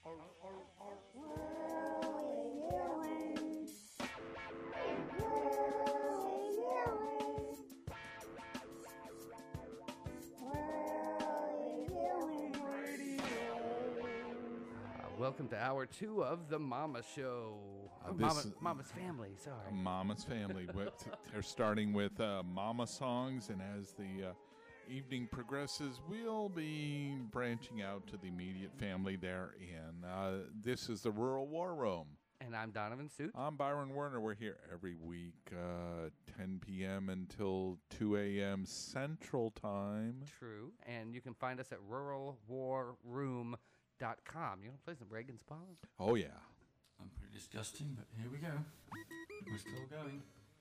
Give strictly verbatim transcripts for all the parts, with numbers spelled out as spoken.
Welcome to hour two of the Mama Show. Uh, Mama, this- Mama's Family, sorry. Mama's Family. With- They're starting with uh, Mama songs, and as the uh, evening progresses, we'll be branching out to the immediate family there. And uh, this is the Rural War Room. And I'm Donovan Suit. I'm Byron Werner. We're here every week, uh, ten p.m. until two a.m. Central Time. True. And you can find us at rural war room dot com. You want to play some Reagan's Paul? Oh, yeah. I'm pretty disgusting, but here we go. We're still going.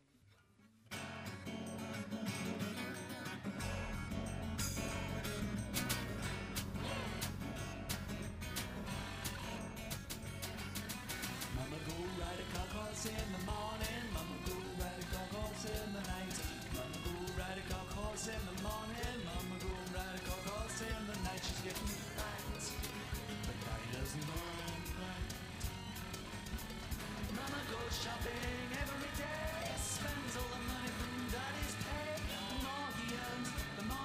Mama go ride a cock horse in the morning. Mama go ride a cock horse in the night. Mama go ride a cock horse in the morning. Mama go ride a cock horse in the night. She's getting fat, but daddy doesn't mind. Mama goes shopping every day, spends all the money from daddy's pay. The more he earns, the more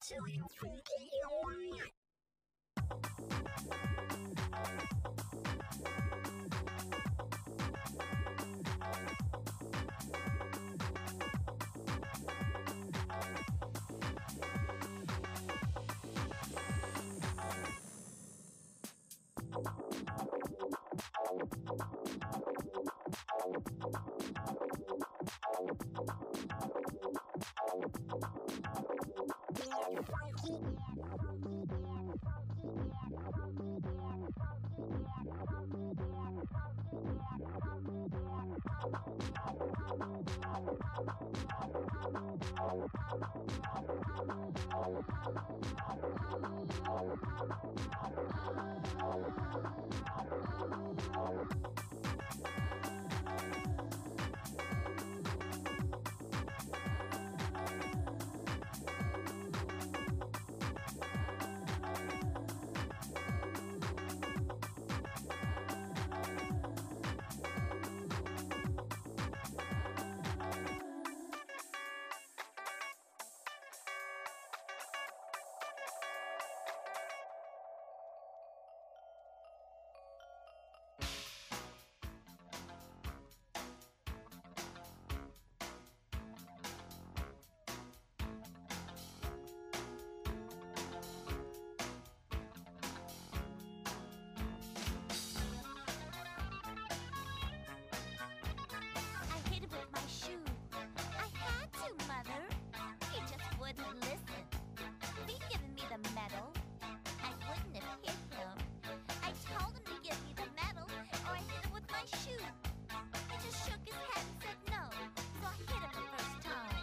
I hit him with my shoe. I had to, Mother. He just wouldn't listen. If he'd given me the medal, I wouldn't have hit him. I told him to give me the medal, or I hit him with my shoe. He just shook his head and said no, so I hit him the first time.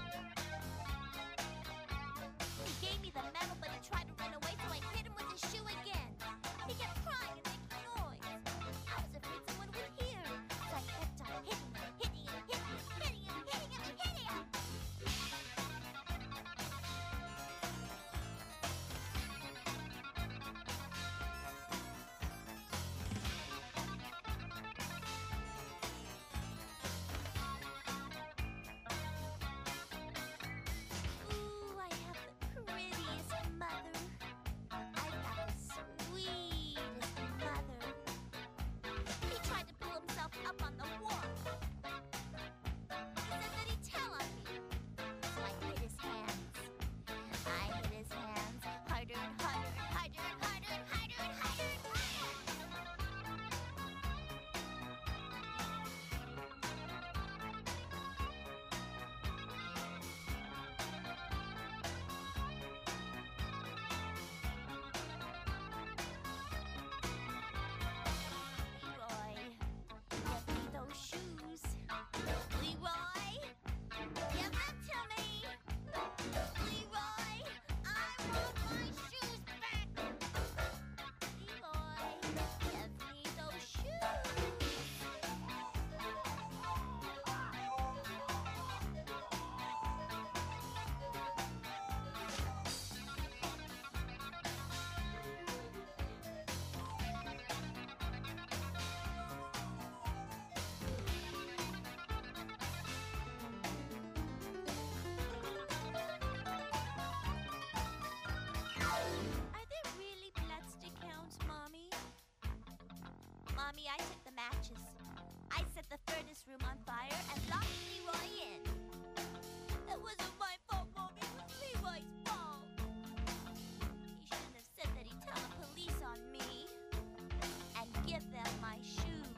He gave me the medal, but he tried to run away, so I hit him with his shoe again. He kept crying and making noise. I was afraid someone would hear, so I kept on hitting him, hitting him, hitting him, hitting him, hitting him, hitting him. Ooh, I have the prettiest mother. I've got the sweetest mother. He tried to pull himself up on the wall. He said that he'd tell on me. So I hit his hands. I hit his hands harder and harder and harder and harder and harder and harder and harder. Leroy, give me those shoes. Leroy, give them to me. Leroy, I want my shoes back. Leroy, give me those shoes. Are there really blood stick hounds, Mommy? Mommy, I took the matches. I set the furnace room on fire and locked Leroy in. It wasn't my fault, Mommy. It was Leroy's fault. He shouldn't have said that he'd tell the police on me and give them my shoes.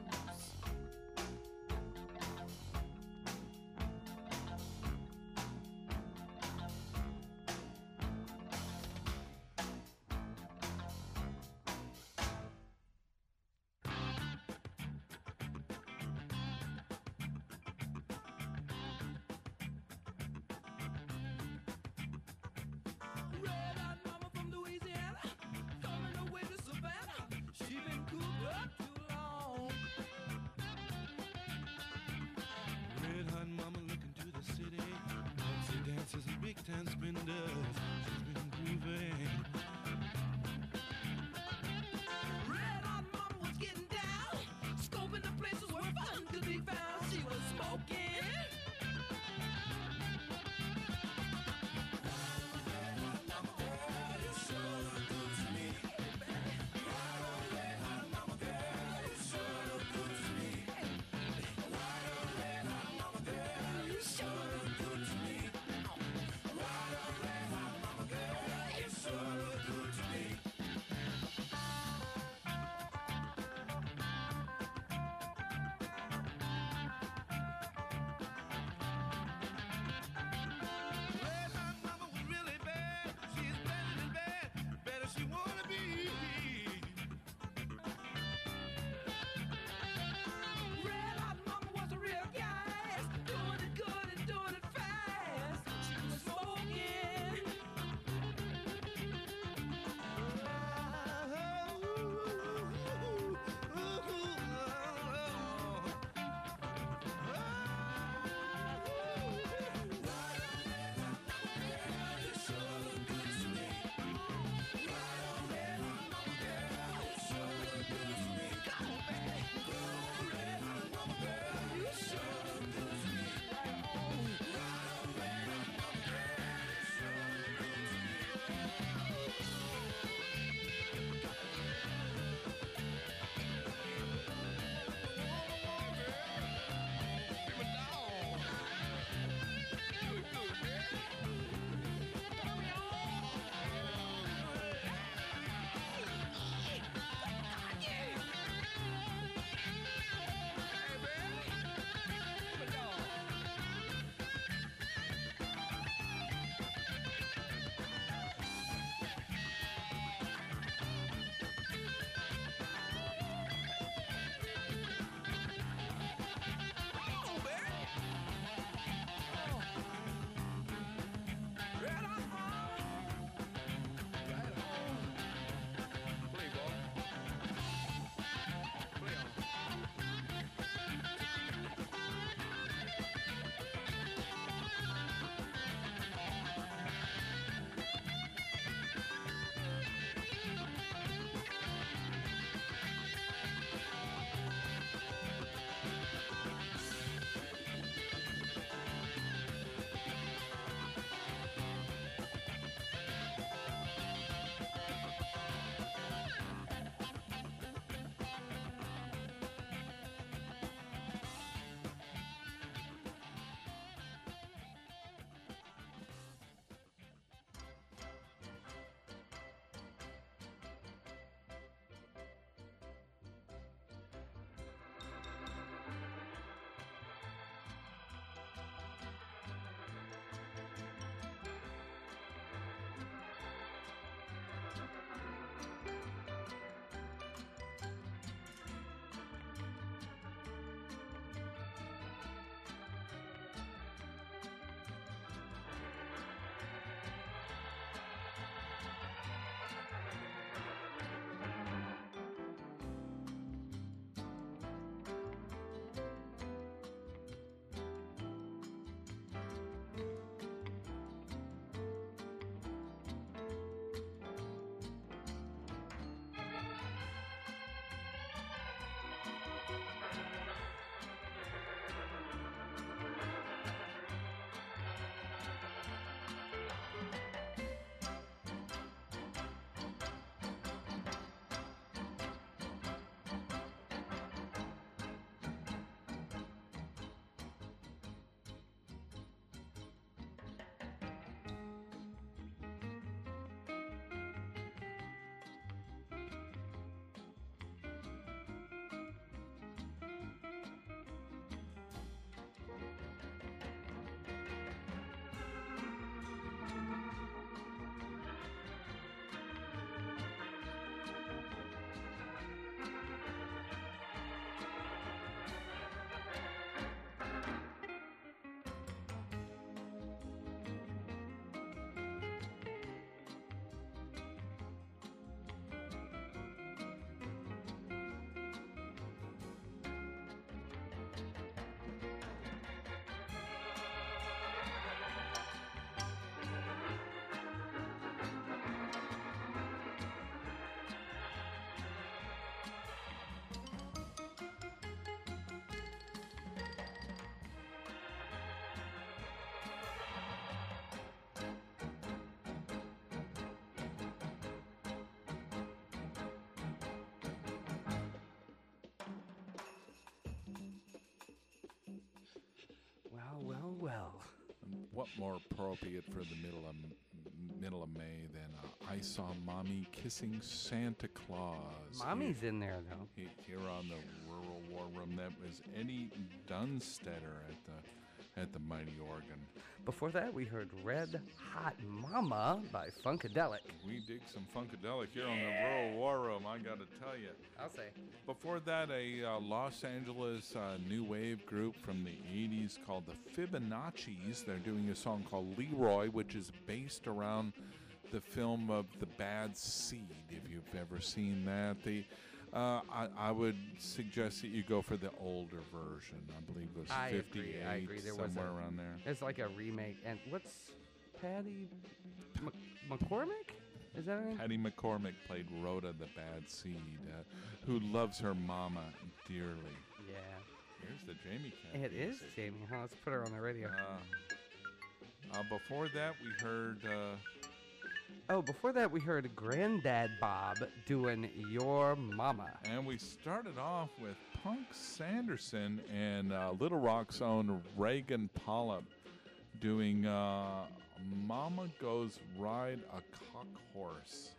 well. And what more appropriate for the middle of m- middle of May than uh, I Saw Mommy Kissing Santa Claus? Mommy's in there, though. Here, here on the Rural War Room. That was Eddie Dunstetter at the at the mighty organ. Before that, we heard Red Hot Mama by Funkadelic. We dig some Funkadelic here on the Rural War Room, I gotta tell you. I'll say. Before that, a uh, Los Angeles uh, new wave group from the eighties called the Fibonacci's. They're doing a song called Leroy, which is based around the film of The Bad Seed, if you've ever seen that. The Uh, I, I would suggest that you go for the older version. I believe it was I agree, fifty-eight, I agree. There was somewhere a- around there. It's like a remake. And what's Patty M- McCormick? Is that her name? Patty McCormick played Rhoda the Bad Seed, uh, who loves her mama dearly. Yeah. Here's the Jamie Cat. It is music. Jamie. Huh? Let's put her on the radio. Uh, uh, before that, we heard... Uh, Oh, before that, we heard Granddad Bob doing Your Mama. And we started off with Punk Sanderson and uh, Little Rock's own Reagan Polyp doing uh, Mama Goes Ride a Cock Horse.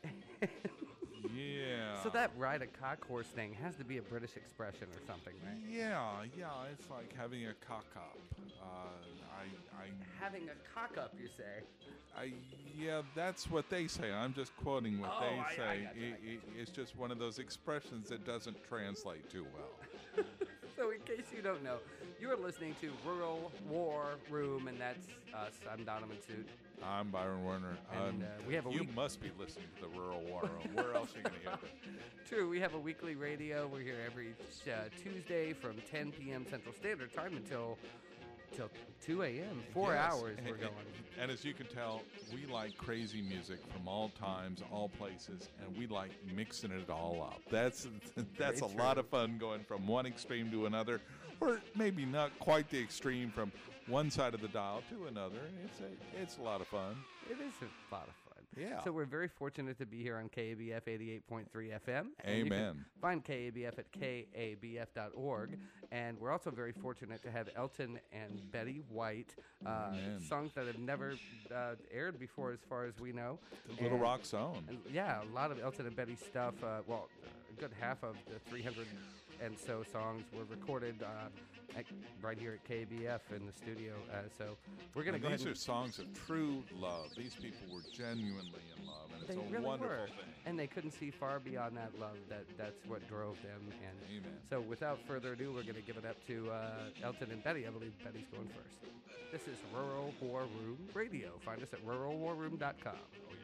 Yeah. So that ride a cock horse thing has to be a British expression or something, right? Yeah, yeah, it's like having a cock up. Uh, I, I, Having a cock up, you say? I, yeah, that's what they say. I'm just quoting what Oh, they I- I say. gotcha, I it, it, it's just one of those expressions that doesn't translate too well. So in case you don't know, you are listening to Rural War Room, and that's us. I'm Donovan Suit. I'm Byron Werner. And, Um, uh, we have a you week- must be listening to the Rural War Room. Where else are you going to hear it? True, we have a weekly radio. We're here every uh, Tuesday from ten p.m. Central Standard Time until till two a.m. Four Yes, hours and- we're and- going. And as you can tell, we like crazy music from all times, all places, and we like mixing it all up. That's that's Very a lot true. of fun going from one extreme to another, or maybe not quite the extreme from one side of the dial to another. It's a it's a lot of fun. It is a lot of fun. Yeah. So we're very fortunate to be here on K A B F eighty-eight point three F M. and you can Amen. Find K A B F at K A B F dot org. And we're also very fortunate to have Elton and Betty White, uh, Amen. songs that have never uh, aired before as far as we know. Little And- Rock's own. And yeah, a lot of Elton and Betty stuff. Uh, well, a good half of the three hundred and so songs were recorded uh, at, right here at K A B F in the studio. Uh, so we're going to And go these ahead are and songs of true love. These people were genuinely in love, and it's they a really wonderful were. thing. And they couldn't see far beyond that love. That That's what drove them. And Amen. so without further ado, we're going to give it up to uh, Elton and Betty. I believe Betty's going first. This is Rural War Room Radio. Find us at rural war room dot com.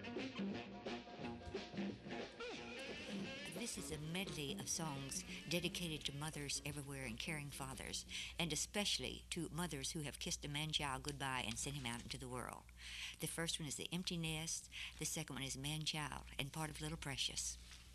This is a medley of songs dedicated to mothers everywhere and caring fathers, and especially to mothers who have kissed a man-child goodbye and sent him out into the world. The first one is The Empty Nest, the second one is Man-Child, and part of Little Precious.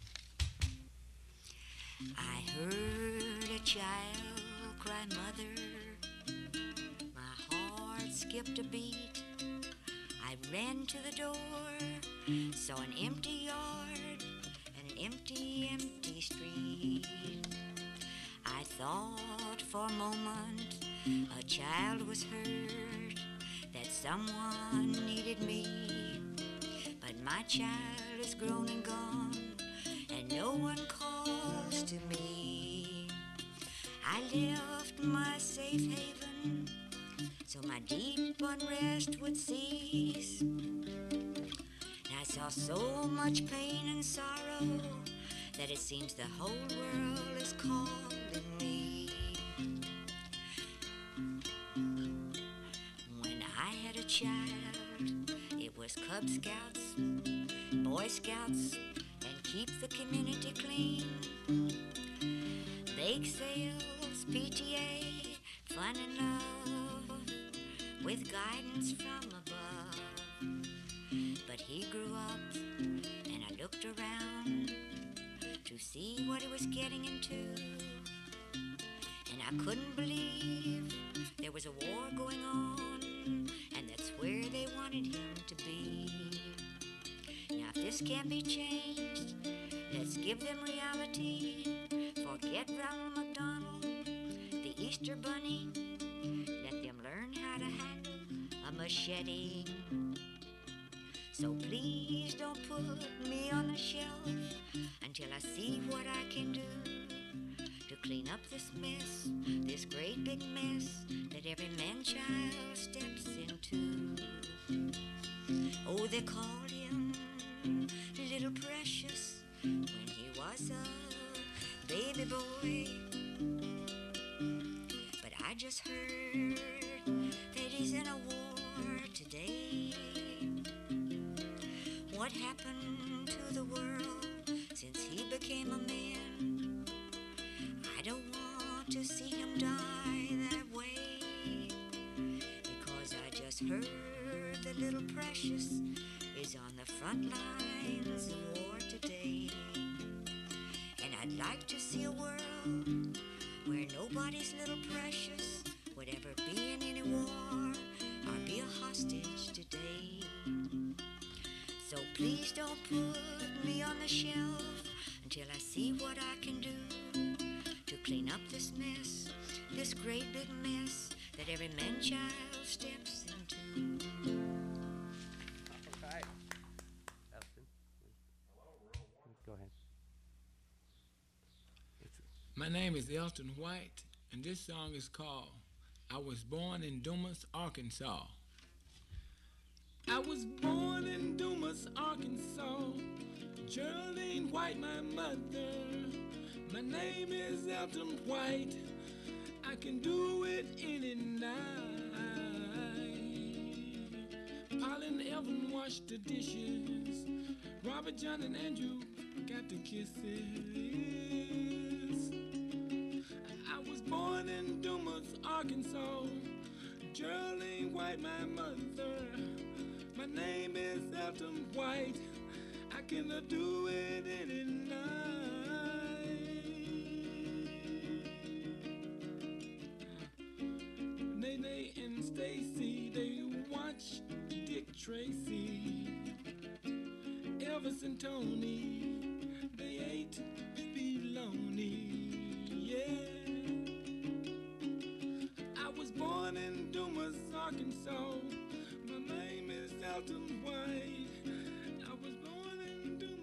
I heard a child cry, "Mother," my heart skipped a beat. I ran to the door, saw an empty yard and an empty, empty street. I thought for a moment a child was hurt, that someone needed me. But my child is grown and gone, and no one calls to me. I left my safe haven so my deep unrest would cease. I saw so much pain and sorrow that it seems the whole world is calling me. When I had a child, it was Cub Scouts, Boy Scouts, and keep the community clean. Bake sales, P T A, fun and love, with guidance from above. But he grew up, and I looked around to see what he was getting into. And I couldn't believe there was a war going on, and that's where they wanted him to be. Now if this can't be changed, let's give them reality. Forget Ronald McDonald, the Easter Bunny. Let them learn how to a machete. So please don't put me on the shelf until I see what I can do to clean up this mess, this great big mess that every man-child steps into. Oh, they called him Little Precious when he was a baby boy. But I just heard that he's in a war today. What happened to the world since he became a man? I don't want to see him die that way, because I just heard that Little Precious is on the front lines of war today. And I'd like to see a world where nobody's little precious would ever be in any war or be a hostage today. So please don't put me on the shelf until I see what I can do to clean up this mess, this great big mess that every man-child steps into. All right. Elton. Go ahead. My name is Elton White, and this song is called I Was Born in Dumas, Arkansas. I was born in Dumas, Arkansas. Geraldine White, my mother. My name is Elton White. I can do it any night. Polly and Evan washed the dishes. Robert, John, and Andrew got the kisses. I was born in Dumas, Arkansas. Geraldine White, my mother. My name is Elton White. I can do it any night. Nene and Stacy, they watch Dick Tracy. Elvis and Tony, they ate bologna. Yeah. I was born in Dumas, Arkansas. My name is Elton White. I was born in Dumas.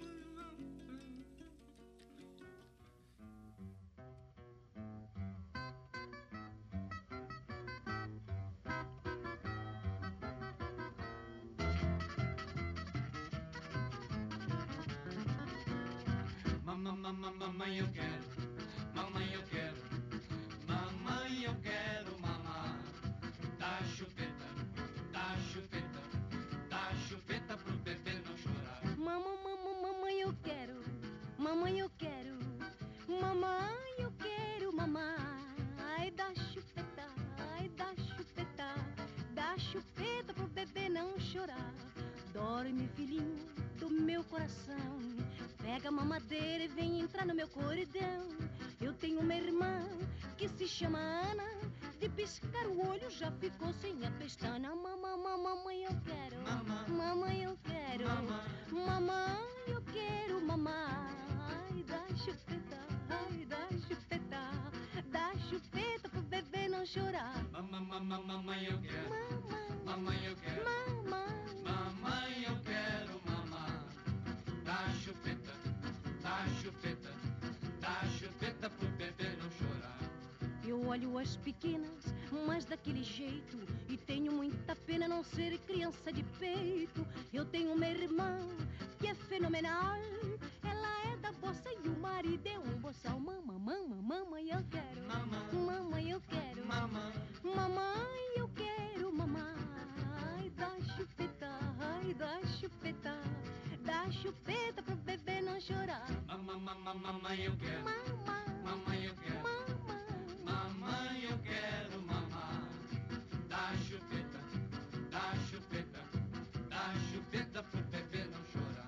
Mamma, mamma, mamma, eu quero. Mamma, eu quero. Mamma, eu quero, mamma. Dá chupeta, dá chupeta, dá chupeta pro bebê não chorar. Mamãe, mamãe, mamãe, eu quero. Mamãe, eu quero. Mamãe, eu quero, mamãe. Ai, dá chupeta, ai, dá chupeta. Dá chupeta pro bebê não chorar. Dorme, filhinho do meu coração. Pega a mamadeira e vem entrar no meu corredão. Eu tenho uma irmã que se chama Ana. De piscar o olho já ficou sem a pestana. Mamãe, mamãe, eu quero. Mamãe. Mamãe, eu quero. Mamãe. Mamãe, eu quero, mamãe. Ai, dá chupeta, ai, dá chupeta. Dá chupeta pro bebê não chorar. Mamma, mamma, mamãe, eu quero. Mamãe, Mamãe, eu quero. mamãe. Mamãe, eu quero, mamãe. Dá chupeta, dá chupeta, dá chupeta pro bebê não chorar. Eu olho as pequenas, mas daquele jeito, e tenho muita pena não ser criança de peito. Eu tenho uma irmã que é fenomenal. Ela é da bossa e o marido é um boçal. Mamãe, mamãe, mamãe, eu quero. Mamãe. Mamãe, eu quero. Mamãe. Mamãe, eu quero, mamãe. Ai, dá chupeta, ai, dá chupeta. Dá chupeta pro bebê não chorar. Mamãe, mamãe, mamãe, eu quero. Mamãe, Mamãe, eu quero. mamãe. Mamãe, eu quero, mamãe. Dá chupeta, dá chupeta, dá chupeta pro bebê não chorar.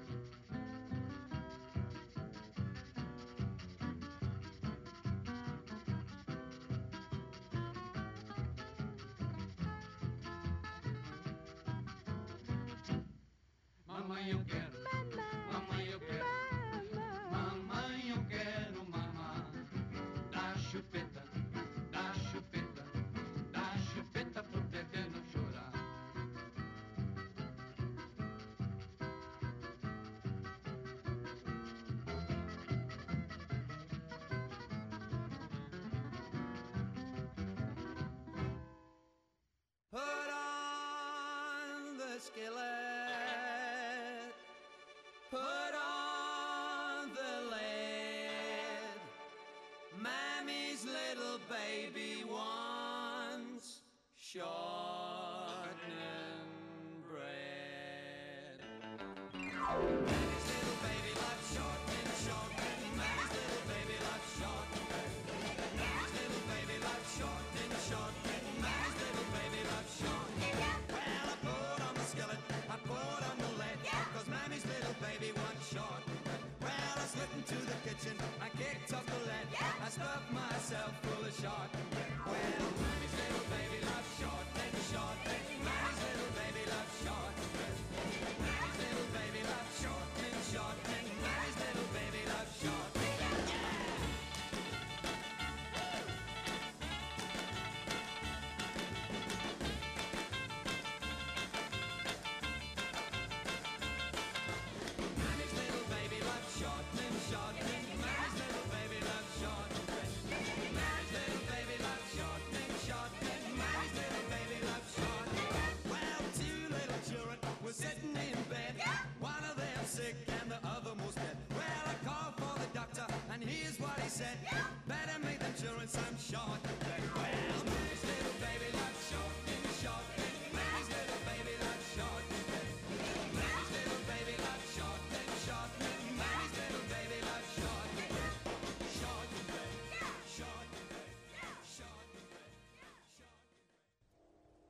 Mamãe, eu quero. Mamãe, eu quero. Mamãe, eu quero, mamãe. Dá chupeta, dá chupeta, dá chupeta pro bebê não chorar. skillet, put on the lid. Mammy's little baby wants shortening bread. Mammy's little baby loves shortening, shortening. Mammy's little baby loves shortening bread. Mammy's little baby loves shortening, shortening. Mammy's little baby loves shortening. Well, I put on the skillet, I put on the lead, cause Mammy's little baby wants shortening bread. Well, I slipped into the kitchen, I kicked off the lead, I stuffed myself full of shortening bread. Well, Mammy's little baby loves shortening, shortening. Mammy's little baby loves shortening bread. Mammy's little baby loves shortening, shortening. Mammy's little baby loves shortening. Mammy's little baby loves shortening, shortening. Mammy's little baby loves shortening bread. Mammy's little baby loves shortening, shortening. Mammy's little baby loves shortening. Well, two little children were sitting in bed. One of them sick and the other most dead. Well, I called for the doctor and here's what he said. Better make them children some shortening bread. Well, Mammy's little baby loves shortening, shortening. Mammy's little baby loves shortening bread. Mammy's little baby loves shortening, shortening. Mammy's little baby loves shortening bread. Shortening bread, shortening bread, shortening bread, shortening bread.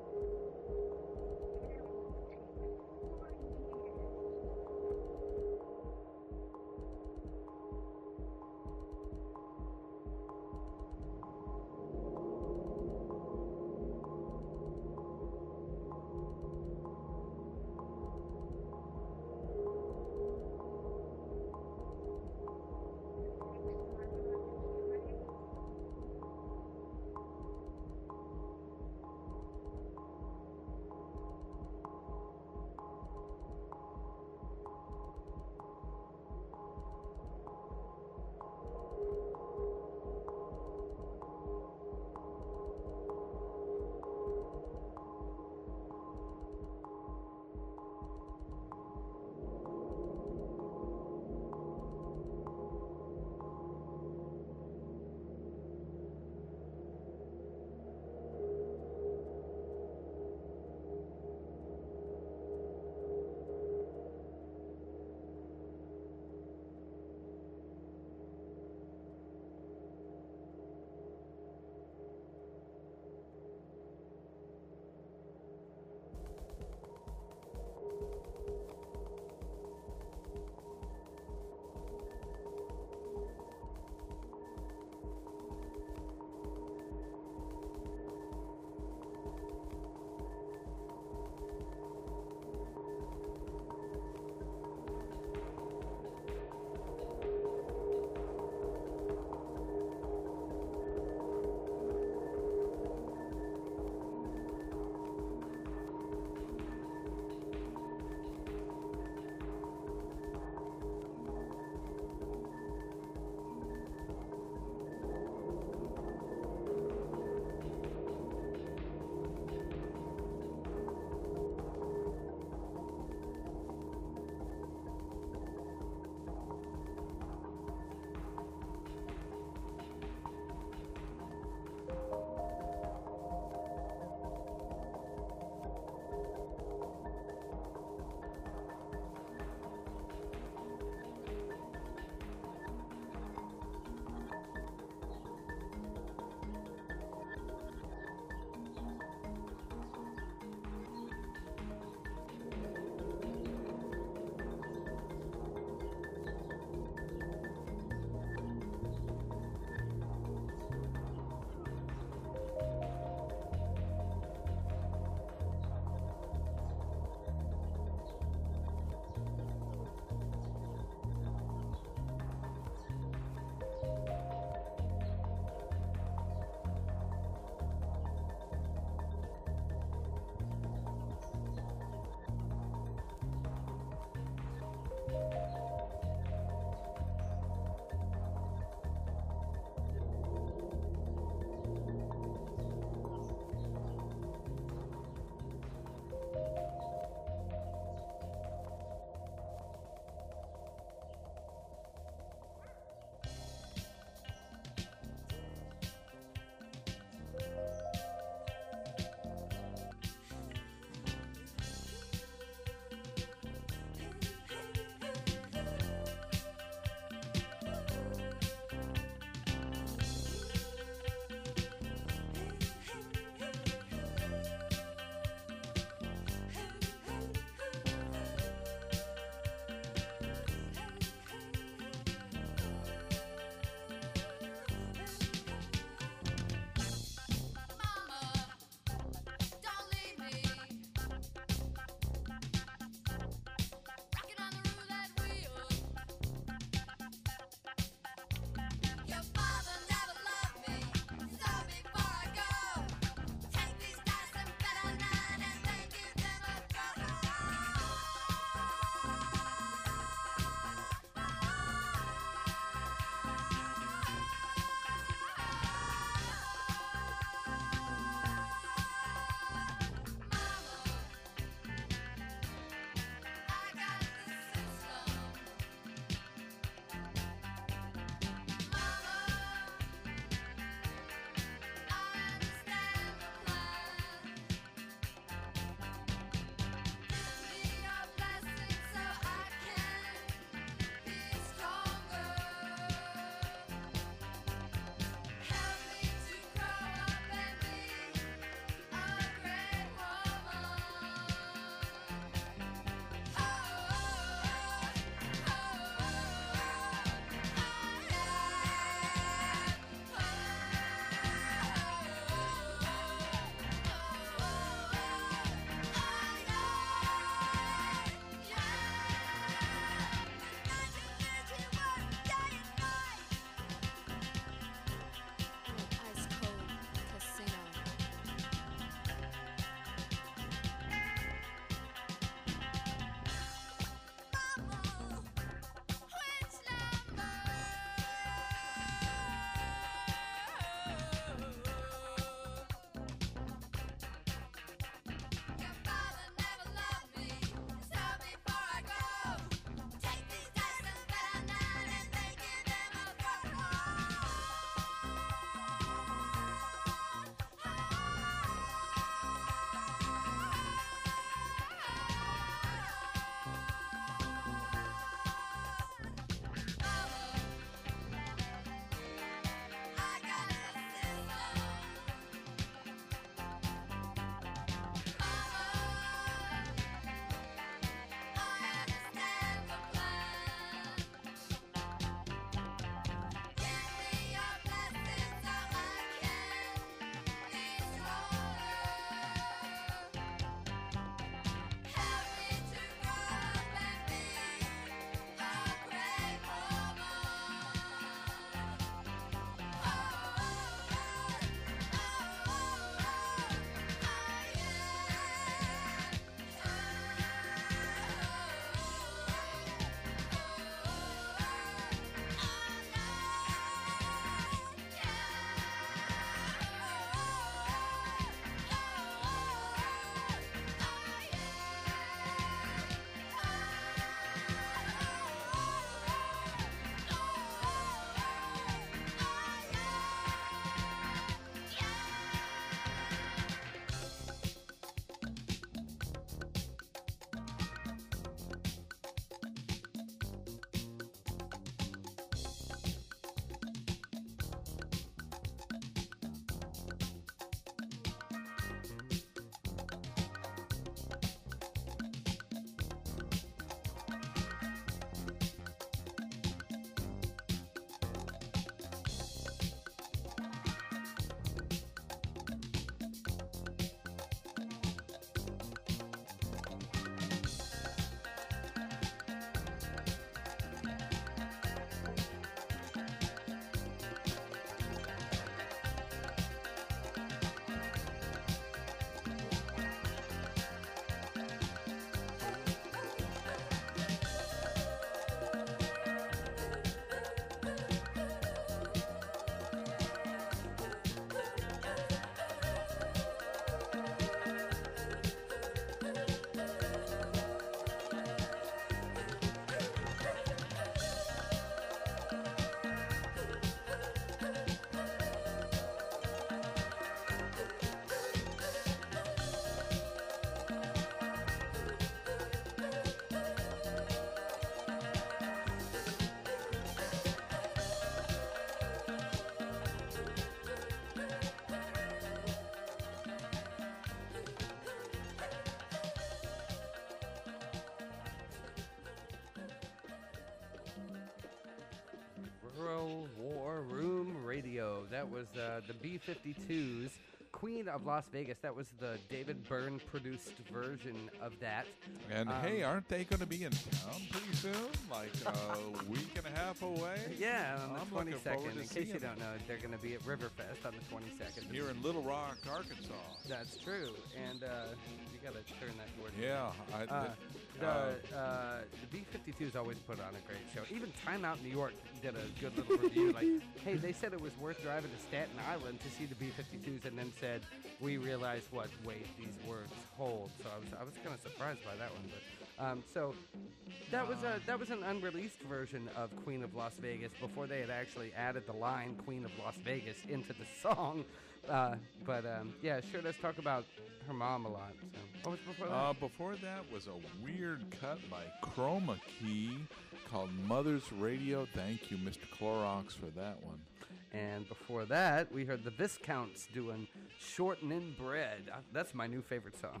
that was uh, the B fifty-twos, Queen of Las Vegas. That was the David Byrne produced version of that. And Um, hey, aren't they going to be in town pretty soon? Like a week and a half away? Yeah, on the I'm looking forward twenty-second. to In case seeing you them. don't know, they're going to be at Riverfest on the twenty-second. Here in Little Rock, Arkansas. That's true. And uh, you got to turn that towards me. Yeah. I, Uh, the uh, uh, the B fifty-twos always put on a great show. Even Time Out New York did a good little review. Like, hey, they said it was worth driving to Staten Island to see the B fifty-twos, and then said we realized what weight these words hold. So I was I was kind of surprised by that one. But um, so that was a that was an unreleased version of Queen of Las Vegas before they had actually added the line Queen of Las Vegas into the song. Uh, but um, yeah, sure does talk about her mom a lot. So what was before that? Uh, before that was a weird cut by Chroma Key called Mother's Radio. Thank you, Mister Clorox, for that one. And before that, we heard the Viscounts doing Shortening Bread. Uh, That's my new favorite song.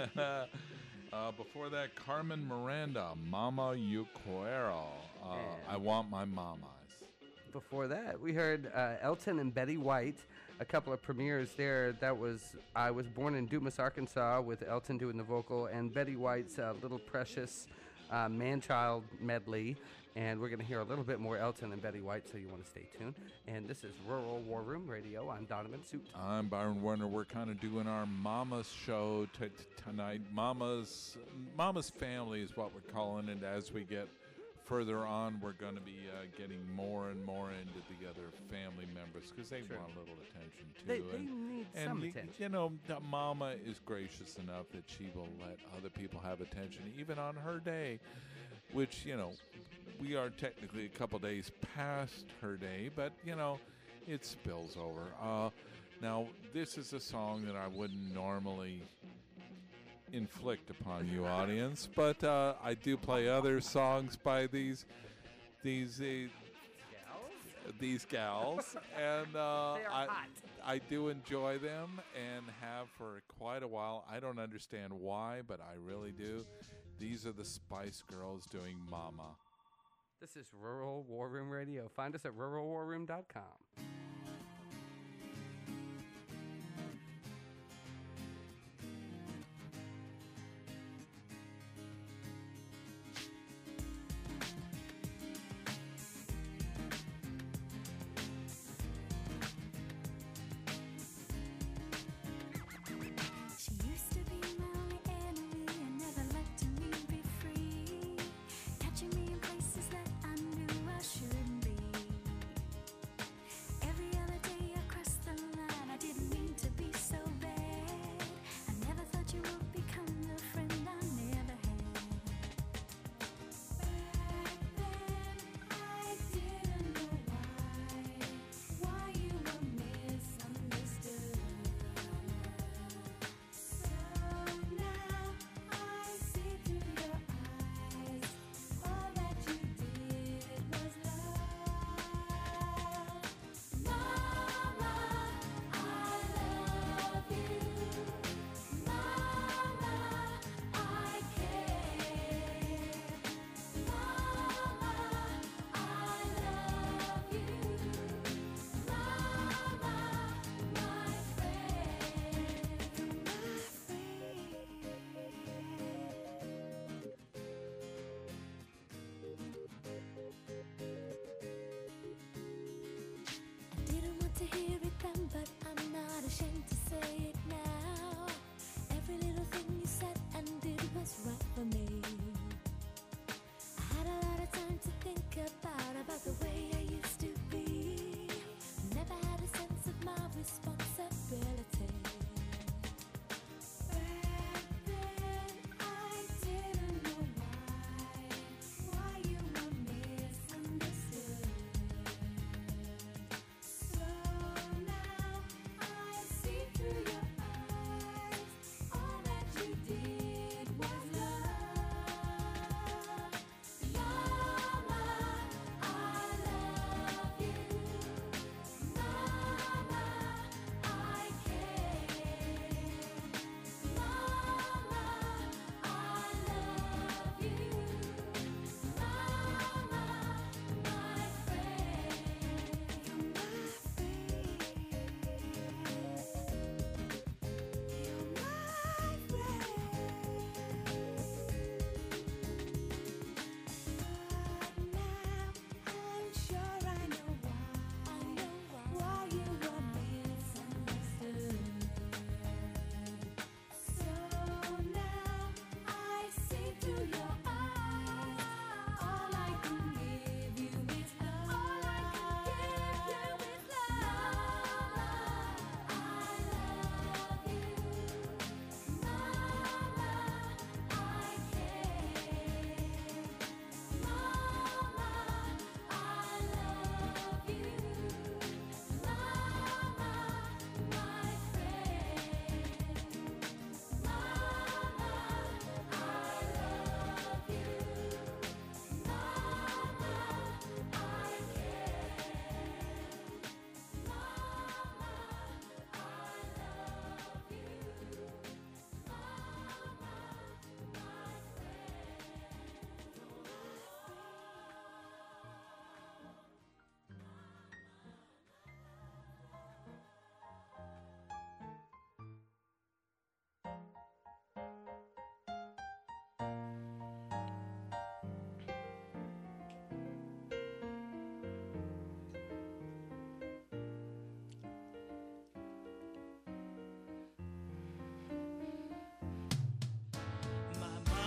uh, before that, Carmen Miranda, Mama You Quiero. Uh, And- I Want My Mamas. Before that, we heard uh, Elton and Betty White, a couple of premieres there. That was I Was Born in Dumas, Arkansas, with Elton doing the vocal, and Betty White's uh, Little Precious uh, Man-Child medley. And we're going to hear a little bit more Elton and Betty White, so you want to stay tuned. And this is Rural War Room Radio. I'm Donovan Suit. I'm Byron Werner. We're kind of doing our Mama's show t- t- tonight. Mama's Mama's Family is what we're calling it. As we get further on, we're going to be uh, getting more and more into the other family members because they Sure. want a little attention too. They, they and need and some y- attention. you know, the Mama is gracious enough that she will let other people have attention, even on her day, which, you know, we are technically a couple days past her day, but, you know, it spills over. Uh, now, this is a song that I wouldn't normally inflict upon you, audience, but uh, I do play other songs by these these uh, these gals, and uh, They are I hot. I do enjoy them and have for quite a while. I don't understand why, but I really do. These are the Spice Girls doing "Mama." This is Rural War Room Radio. Find us at rural war room dot com. She used to be my only enemy and never letting me be free, catching me in places that I knew I shouldn't be. Every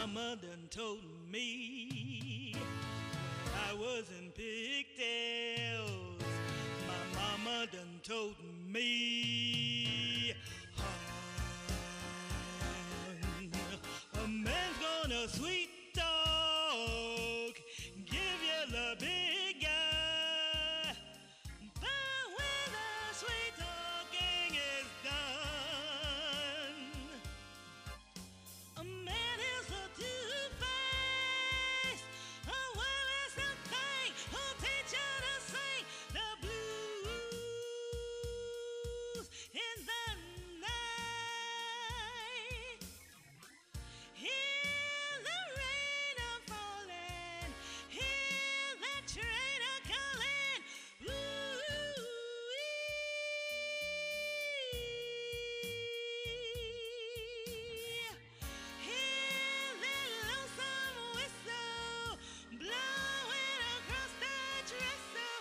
mama done told me when I was in pigtails. My mama done told me, hon, a man's gonna sweet talk, give you the big guy, but when the sweet talking is done, a man is a two-faced, a worthless thing who'll teach you to sing the blues in the night. Hear the rain a falling, hear the train a calling. Hear that lonesome whistle blowing across the trestle.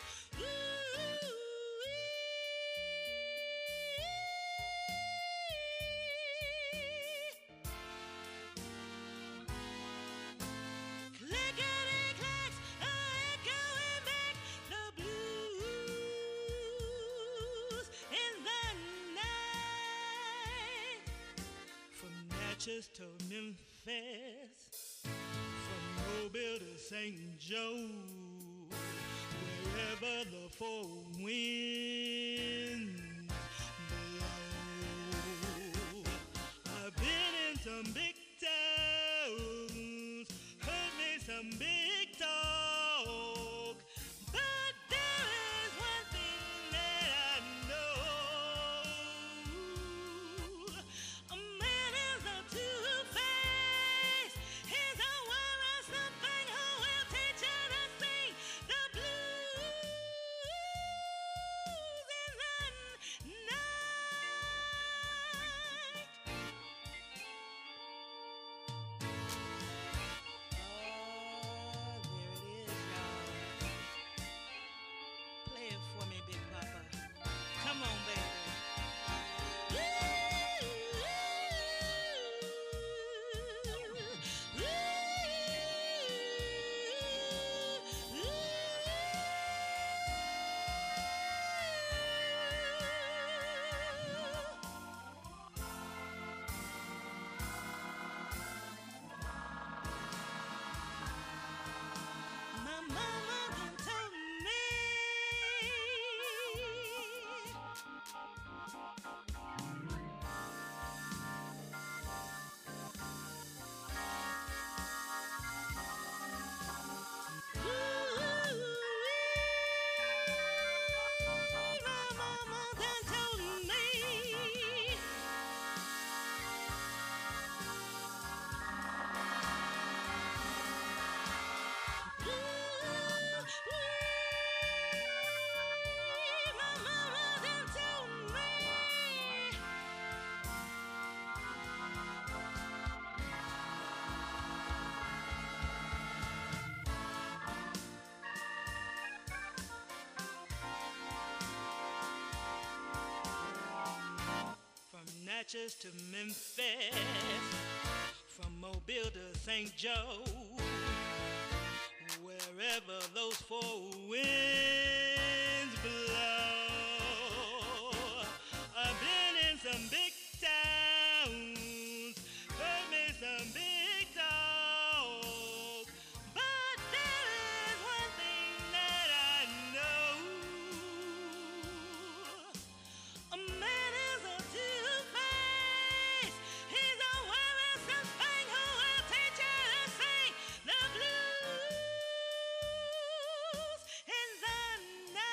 Clickety clacks echoing back the blues in the night. From Natchez to Memphis, from Mobile to Saint Joe, wherever the four winds blow. I've been in some big towns, heard me some big talk, but there is one thing that I know. A man is a two-faced, he's a worthless thing who will teach you to sing the blues in the night. Oh, there it is, y'all. Play it for me, Big Papa. Come on, baby. My mama done told me Ooh, my mama done told me. My mama done told me. From Natchez to Memphis, from Mobile to Saint Joe, wherever those four winds blow. I've been in some big towns, heard me some big talk, but there is one thing that I know. A man is a two-faced, he's a worthless thing who will teach you to sing the blues in the night.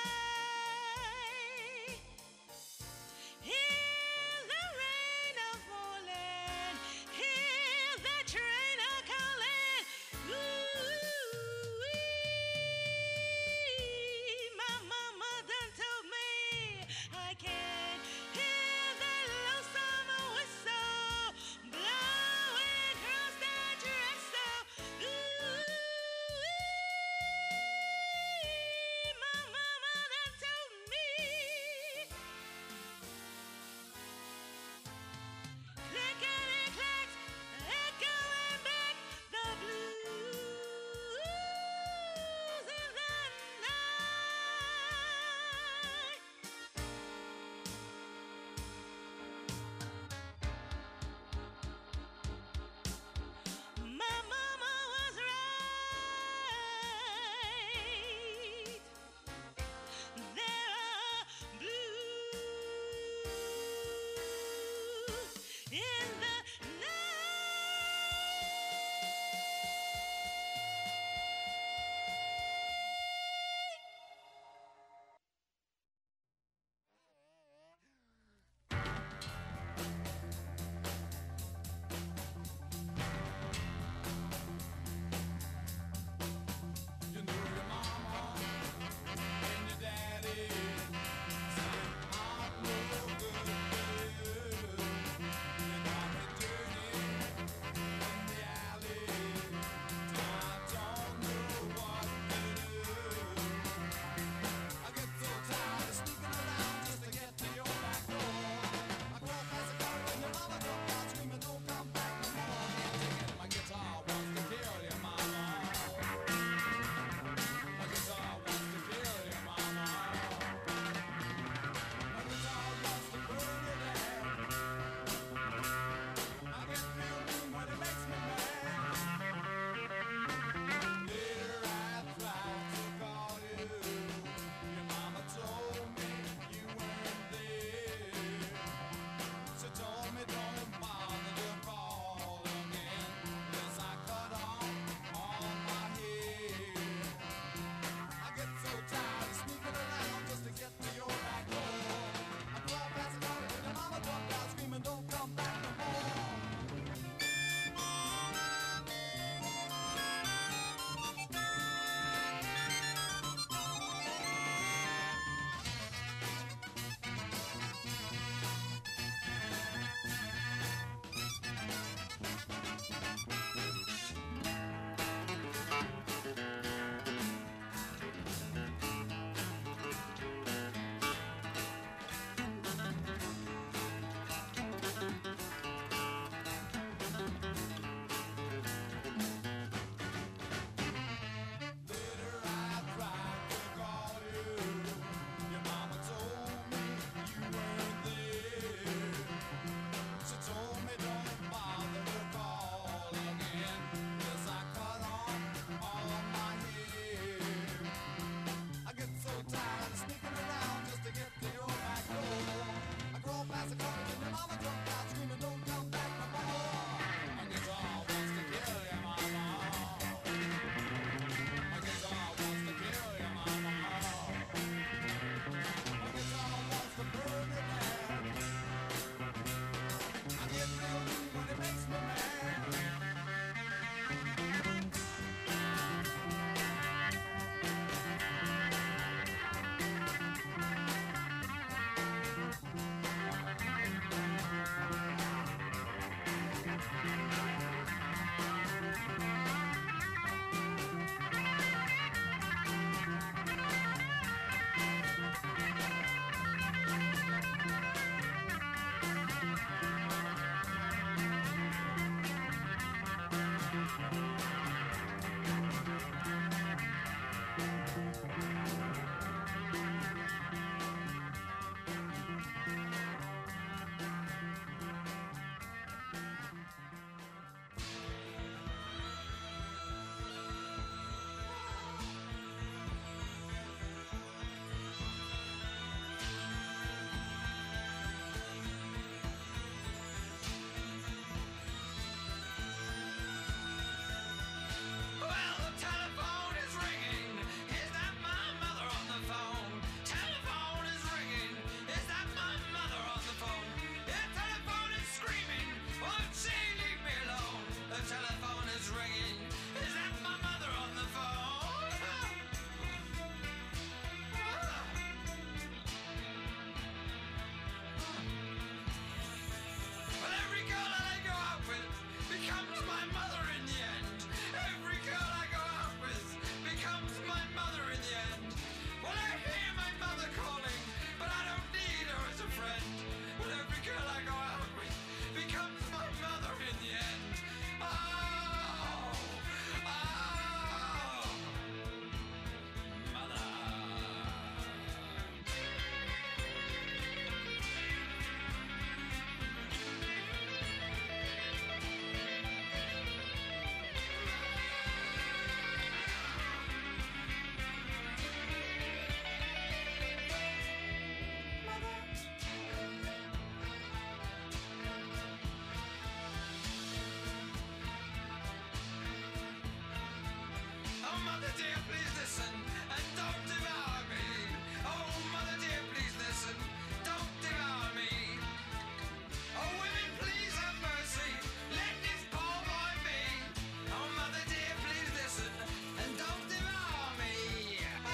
mother dear, please listen and don't devour me. Oh, mother dear, please listen, don't devour me. Oh, women, please have mercy, let this poor boy be. Oh, mother dear, please listen and don't devour me. Oh,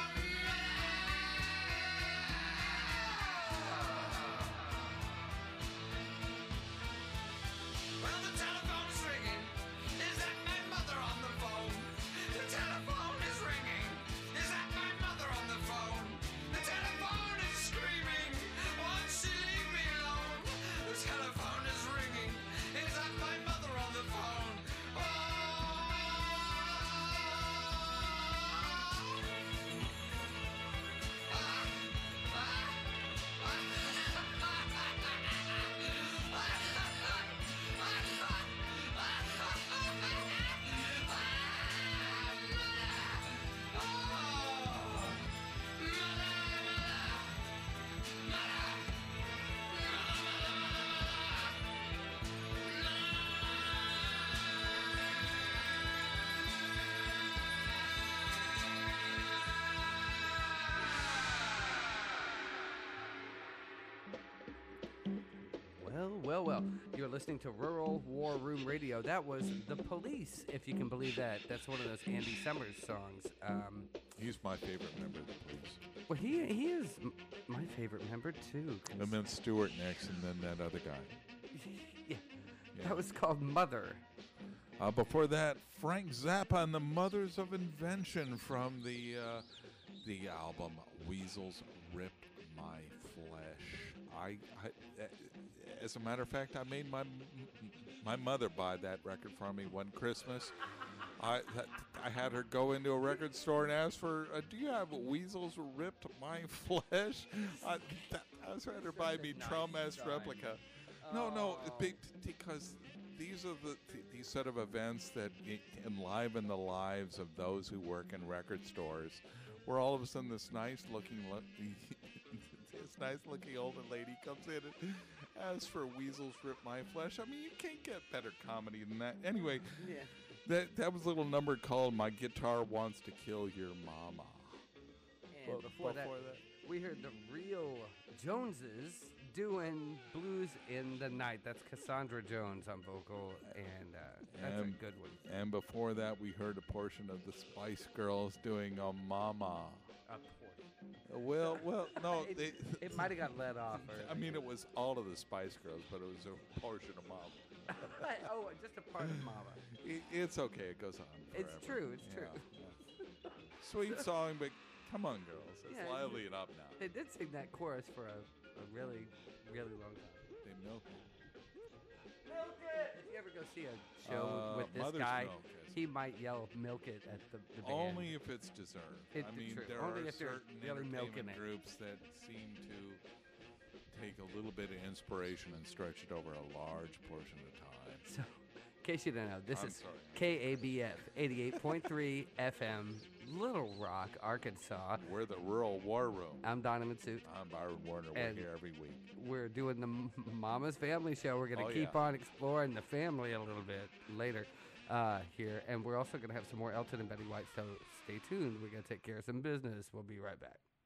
well, the telephone's ringing. Is that my mother on the phone? The telephone is ringing. Is that my mother on the phone? The telephone is screaming. Won't she leave me alone? The telephone is ringing. Is that my mother on the phone? Oh. Well, well, well. You're listening to Rural War Room Radio. That was The Police, if you can believe that. That's one of those Andy Summers songs. Um, He's my favorite member of the Police. well, he he is m- my favorite member, too. 'cause- And then Stewart next, and then that other guy. yeah. Yeah. That was called Mother. Uh, before that, Frank Zappa and the Mothers of Invention from the uh, the album Weasels Rip My Flesh. I, I, uh, as a matter of fact, I made my my mother buy that record for me one Christmas. I that, I had her go into a record store and ask for, uh, "Do you have Weasels Ripped My Flesh?" I, that, I was trying to buy me Traum-S Replica. No, no, be- because these are the th- these set of events that e- enliven the lives of those who work in record stores, where all of a sudden this nice looking lo- this nice looking older lady comes in and asks for Weasels Rip My Flesh. I mean, you can't get better comedy than that. Anyway, Yeah. that that was a little number called "My Guitar Wants to Kill Your Mama." And Bu- before, that, before that. we heard the real Joneses doing Blues in the Night. That's Cassandra Jones on vocal, and uh, that's And- a good one. And before that, we heard a portion of the Spice Girls doing a Mama. A portion. Well, well, no, it, they, it might have got let off. Or, I mean, it was all of the Spice Girls, but it was a portion of Mama. oh, just a part of Mama. I- It's okay. It goes on forever. It's true. It's Yeah, true. yeah. Sweet song, but come on, girls. Let's Yeah, lively it up now. They did sing that chorus for a, a really, really long time. They milk it. Milk it! If you ever go see a show Uh, with this Mother's guy, Milk is- he might yell "milk it" at the, the band. Only if it's deserved. It- I mean, true. there Only are if they're certain really milking entertainment it. groups that seem to take a little bit of inspiration and stretch it over a large portion of time. So, in case you don't know, this I'm is sorry. K A B F eighty-eight point three F M, Little Rock, Arkansas. We're the Rural War Room. I'm Donovan Suit. I'm Byron Warner. We're And- here every week. We're doing the M- Mama's Family Show. We're going to Oh, keep yeah. on exploring the family a little bit later uh, here. And we're also going to have some more Elton and Betty White, so stay tuned. We're going to take care of some business. We'll be right back.